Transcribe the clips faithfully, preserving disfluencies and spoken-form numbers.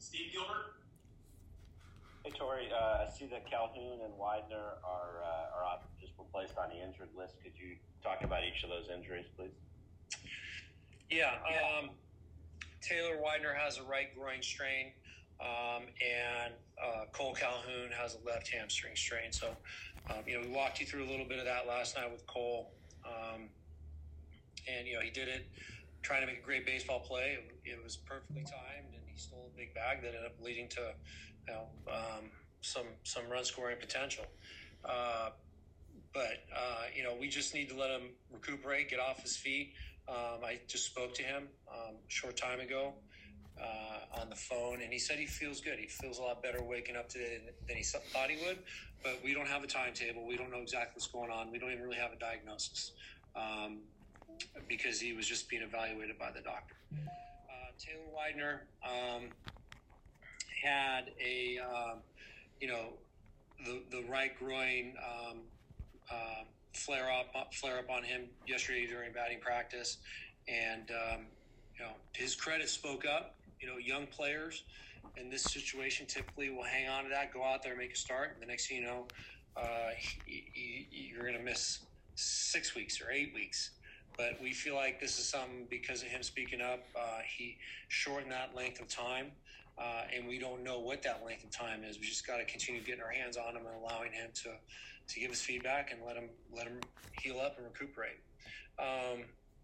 Steve Gilbert. Hey, Torrey, uh, I see that Calhoun and Widener are uh, are on, just were placed on the injured list. Could you talk about each of those injuries, please? Yeah, um, Taylor Widener has a right groin strain, um, and uh, Cole Calhoun has a left hamstring strain. So, um, you know, we walked you through a little bit of that last night with Cole, um, and you know, he did it trying to make a great baseball play. It, it was perfectly timed, and he stole a big bag that ended up leading to, you know, um, some some run scoring potential. Uh, but uh, you know, we just need to let him recuperate, get off his feet. Um, I just spoke to him um, a short time ago uh, on the phone, and he said he feels good. He feels a lot better waking up today than, than he thought he would. But we don't have a timetable. We don't know exactly what's going on. We don't even really have a diagnosis um, because he was just being evaluated by the doctor. Uh, Taylor Widener um, had a, um, you know, the the right groin um, uh, flare up flare up on him yesterday during batting practice, and um, you know, his credit spoke up. You know, young players in this situation typically will hang on to that, go out there, make a start, and the next thing you know, uh, he, he, you're going to miss six weeks or eight weeks. But we feel like this is something because of him speaking up. Uh, he shortened that length of time. Uh, and we don't know what that length of time is. We just got to continue getting our hands on him and allowing him to, to give us feedback and let him let him heal up and recuperate. Um,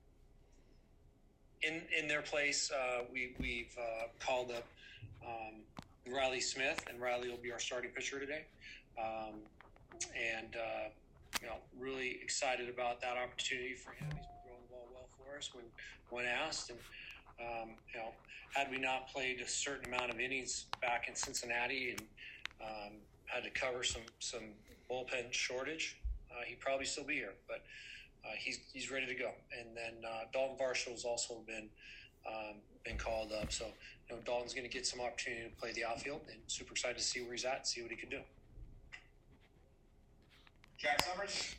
in in their place, uh, we we've uh, called up um, Riley Smith, and Riley will be our starting pitcher today. Um, and uh, you know, really excited about that opportunity for him. He's been throwing the ball well for us when when asked, and um, you know, had we not played a certain amount of innings back in Cincinnati and um, had to cover some some bullpen shortage, uh, he'd probably still be here. But uh, he's he's ready to go. And then uh, Dalton Varshall's also been um, been called up. So you know, Dalton's going to get some opportunity to play the outfield, and super excited to see where he's at and see what he can do. Jack Summers.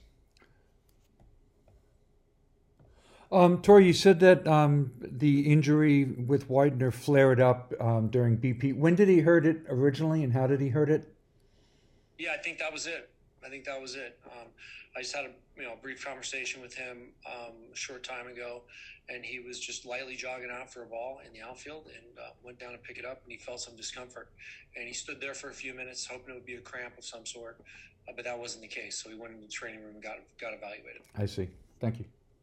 Um, Torrey, you said that um, the injury with Widener flared up um, during B P. When did he hurt it originally, and how did he hurt it? Yeah, I think that was it. I think that was it. Um, I just had a you know brief conversation with him um, a short time ago, and he was just lightly jogging out for a ball in the outfield and uh, went down to pick it up, and he felt some discomfort. And he stood there for a few minutes, hoping it would be a cramp of some sort, uh, but that wasn't the case. So he went into the training room and got got evaluated. I see. Thank you.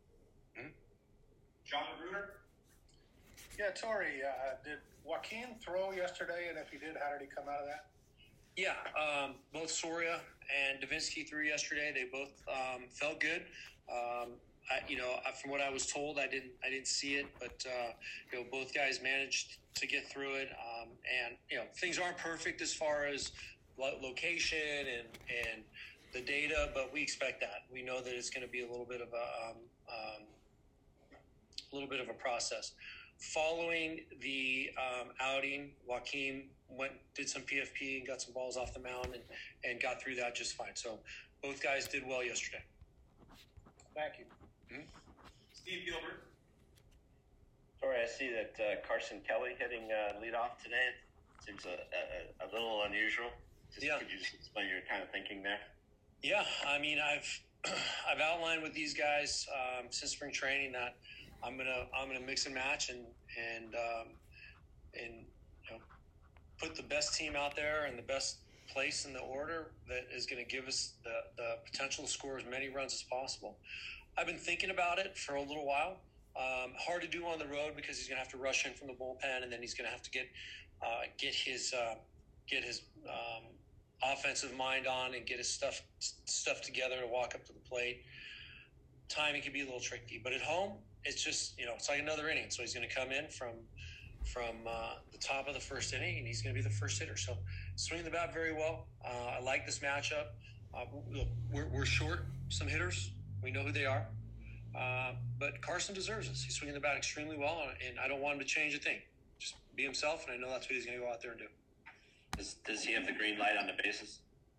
John Magruder. Yeah, Torrey, uh, did Joaquin throw yesterday? And if he did, how did he come out of that? Yeah, um, both Soria and Davinsky threw yesterday. They both um, felt good. Um, I, you know, from what I was told, I didn't, I didn't see it, but uh, you know, both guys managed to get through it. Um, and you know, things aren't perfect as far as lo- location and and the data, but we expect that. We know that it's going to be a little bit of a um, um, a little bit of a process. Following the um, outing, Joaquin went, did some P F P and got some balls off the mound and, and got through that just fine. So both guys did well yesterday. Thank you. Mm-hmm. Steve Gilbert. Sorry, I see that uh, Carson Kelly hitting uh, leadoff today. Seems a, a, a little unusual. Just, yeah. Could you just explain your kind of thinking there? Yeah, I mean, I've I've outlined with these guys um, since spring training that I'm gonna I'm gonna mix and match and and um, and you know, put the best team out there and the best place in the order that is going to give us the, the potential to score as many runs as possible. I've been thinking about it for a little while. Um, hard to do on the road because he's going to have to rush in from the bullpen, and then he's going to have to get uh, get his uh, get his um, offensive mind on and get his stuff stuff together to walk up to the plate. Timing can be a little tricky, but at home, it's just, you know, it's like another inning. So he's going to come in from from uh, the top of the first inning, and he's going to be the first hitter. So swinging the bat very well. Uh, I like this matchup. Uh, we're, we're short some hitters. We know who they are. Uh, but Carson deserves this. He's swinging the bat extremely well, and I don't want him to change a thing. Just be himself, and I know that's what he's going to go out there and do. Does, does he have the green light on the bases?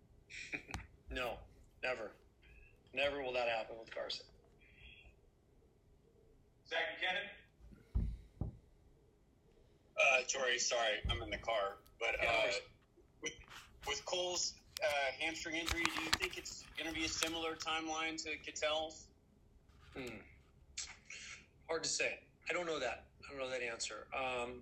No, never. Never will that happen with Carson. Zach Buchanan. Uh, Tori, sorry, I'm in the car. But Yeah, uh, with, with Cole's uh, hamstring injury, do you think it's going to be a similar timeline to Kittel's? Hmm. Hard to say. I don't know that. I don't know that answer. Um,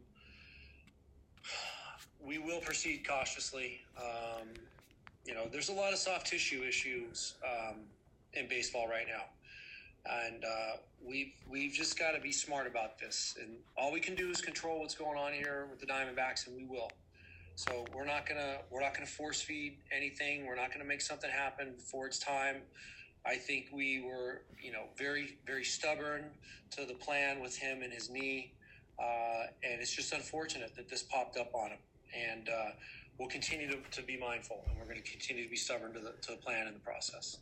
we will proceed cautiously. Um, you know, there's a lot of soft tissue issues um, in baseball right now. And uh, we've we've just got to be smart about this. And all we can do is control what's going on here with the Diamondbacks, and we will. So we're not gonna we're not gonna force feed anything. We're not gonna make something happen before it's time. I think we were, you know, very very stubborn to the plan with him and his knee, uh, and it's just unfortunate that this popped up on him. And uh, we'll continue to, to be mindful, and we're going to continue to be stubborn to the to the plan in the process.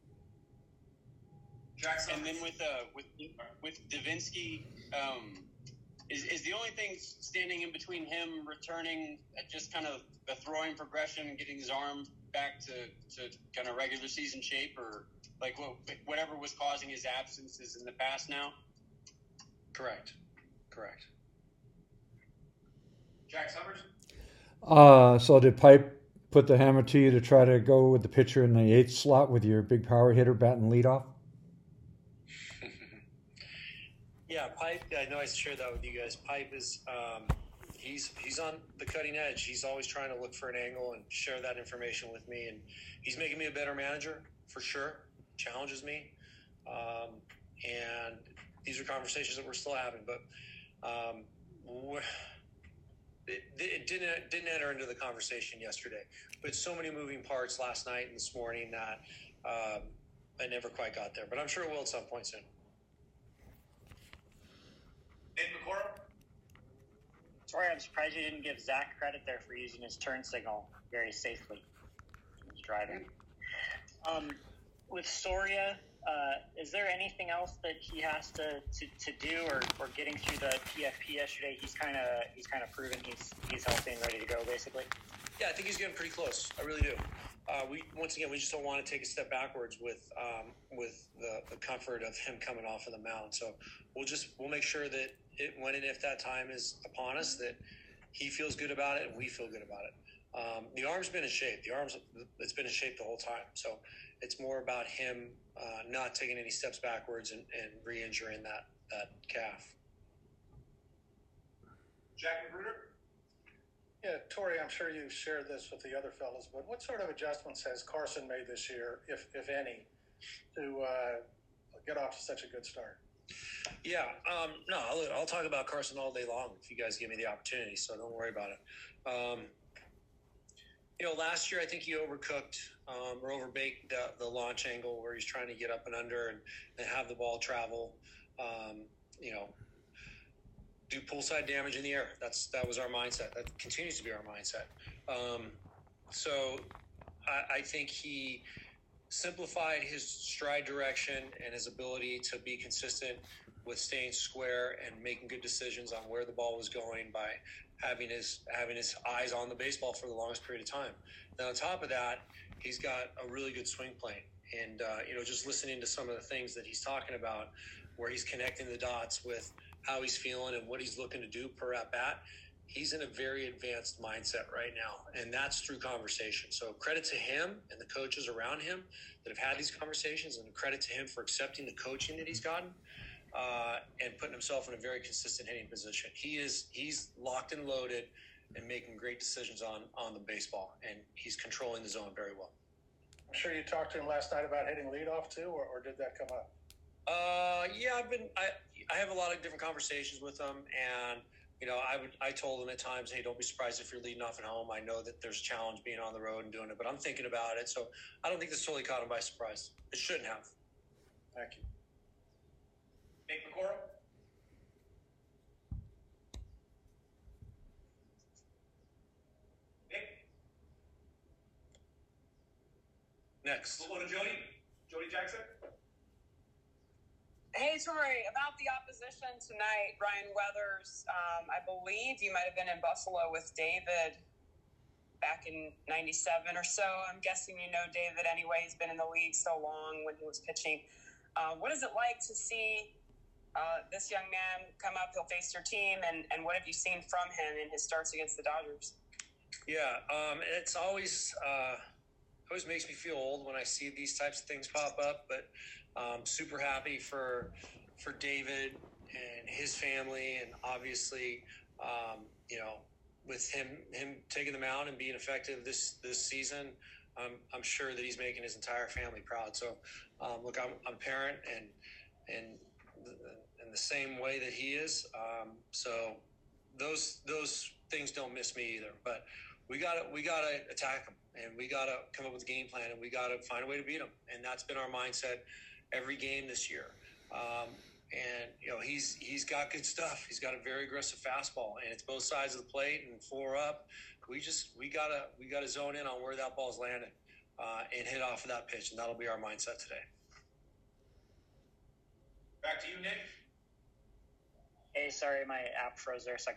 Jackson. And then with uh with with Davinsky, um, is is the only thing standing in between him returning at just kind of the throwing progression and getting his arm back to, to kind of regular season shape, or like what, whatever was causing his absences in the past now? Correct. Correct. Jack Summers. Uh, so did Pipe put the hammer to you to try to go with the pitcher in the eighth slot with your big power hitter batting leadoff? Yeah, Pipe. I know I shared that with you guys. Pipe is um, he's he's on the cutting edge. He's always trying to look for an angle and share that information with me, and he's making me a better manager for sure. Challenges me, um, and these are conversations that we're still having. But um, we're, it, it didn't it didn't enter into the conversation yesterday. But so many moving parts last night and this morning that um, I never quite got there. But I'm sure it will at some point soon. Nick McCormick. Sorry, I'm surprised you didn't give Zach credit there for using his turn signal very safely. He was driving. Um, with Soria, uh, is there anything else that he has to, to, to do, or, or getting through the P F P yesterday? He's kind of he's kind of proven he's he's healthy and ready to go, basically. Yeah, I think he's getting pretty close. I really do. Uh, we once again, we just don't want to take a step backwards with um, with the, the comfort of him coming off of the mound. So we'll just we'll make sure that it, when and if that time is upon us, that he feels good about it and we feel good about it. Um, the arm's been in shape. The arm's it's been in shape the whole time. So it's more about him uh, not taking any steps backwards and, and re-injuring that that calf. Jack Magruder. Yeah, Tori, I'm sure you've shared this with the other fellas, but what sort of adjustments has Carson made this year, if if any, to uh, get off to such a good start? Yeah, um, no, I'll, I'll talk about Carson all day long if you guys give me the opportunity, so don't worry about it. Um, you know, last year I think he overcooked um, or overbaked the, the launch angle where he's trying to get up and under and, and have the ball travel, um, you know, do pull side damage in the air. That's that was our mindset. That continues to be our mindset. Um, so I, I think he simplified his stride direction and his ability to be consistent with staying square and making good decisions on where the ball was going by having his having his eyes on the baseball for the longest period of time. Then on top of that, he's got a really good swing plane. And, uh, you know, just listening to some of the things that he's talking about where he's connecting the dots with how he's feeling and what he's looking to do per at bat, he's in a very advanced mindset right now, and that's through conversation. So credit to him and the coaches around him that have had these conversations, and credit to him for accepting the coaching that he's gotten uh, and putting himself in a very consistent hitting position. He is he's locked and loaded and making great decisions on on the baseball, and he's controlling the zone very well. I'm sure you talked to him last night about hitting leadoff too, or, or did that come up? Uh, yeah, I've been I I have a lot of different conversations with him, and you know, I would I told him at times, hey, don't be surprised if you're leading off at home. I know that there's a challenge being on the road and doing it, but I'm thinking about it. So I don't think this totally caught him by surprise. It shouldn't have. Thank you. Nick McCormick. Nick. Next. We'll go to Jody. Jody Jackson. Hey, Tori, about the opposition tonight, Ryan Weathers, um, I believe you might have been in Buffalo with David back in ninety-seven or so. I'm guessing you know David anyway. He's been in the league so long when he was pitching. Uh, what is it like to see uh, this young man come up, he'll face your team, and, and what have you seen from him in his starts against the Dodgers? Yeah, um, it's always uh, always makes me feel old when I see these types of things pop up, but um, super happy for for David and his family, and obviously, um, you know, with him him taking them out and being effective this this season, I'm I'm sure that he's making his entire family proud. So, um, look, I'm I'm a parent, and and in the same way that he is. Um, so those those things don't miss me either. But we gotta we gotta attack them, and we gotta come up with a game plan, and we gotta find a way to beat them. And that's been our mindset every game this year. Um, and you know he's he's got good stuff. He's got a very aggressive fastball, and it's both sides of the plate and four up. We just we gotta we gotta zone in on where that ball's landing uh, and hit off of that pitch, and that'll be our mindset today. Back to you, Nick. Hey, sorry, my app froze there a second.